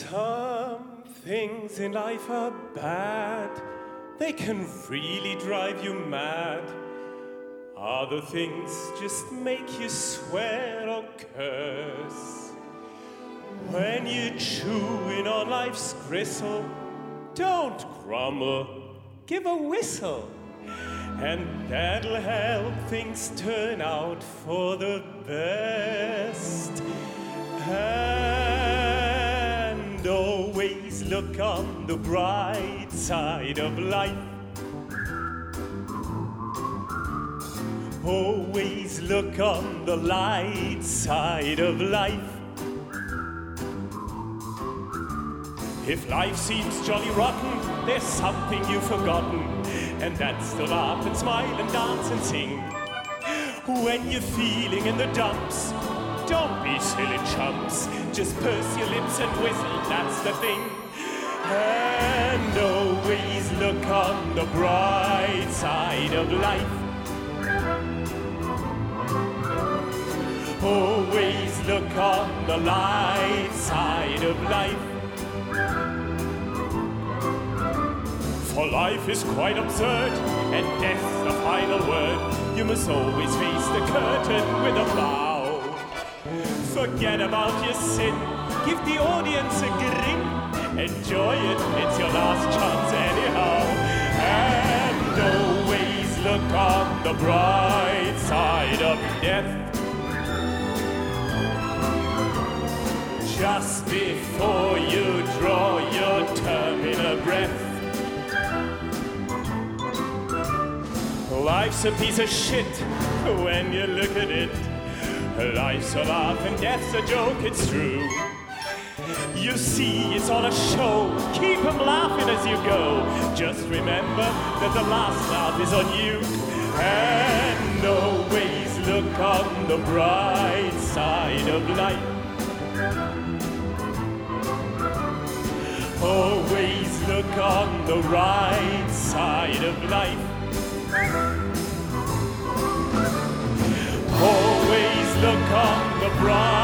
Some things in life are bad. They can really drive you mad. Other things just make you swear or curse. When you're chewing on life's gristle, don't grumble, give a whistle. And that'll help things turn out for the best. And always look on the bright side of life. Always look on the light side of life. If life seems jolly rotten, there's something you've forgotten, and that's to laugh and smile and dance and sing. When you're feeling in the dumps, don't be silly chumps. Just purse your lips and whistle, that's the thing. And always look on the bright side of life. Always look on the light side of life. For life is quite absurd, and death's the final word. You must always face the curtain with a bow. Forget about your sin, give the audience a grin. Enjoy it, it's your last chance anyhow. And always look on the bright side of death. Just before you draw your terminal breath. Life's a piece of shit when you look at it. Life's a laugh and death's a joke, it's true. You see, it's all a show. Keep 'em laughing as you go. Just remember that the last laugh is on you. And always look on the bright side of life. Always look on the right side of life. Always look on the bright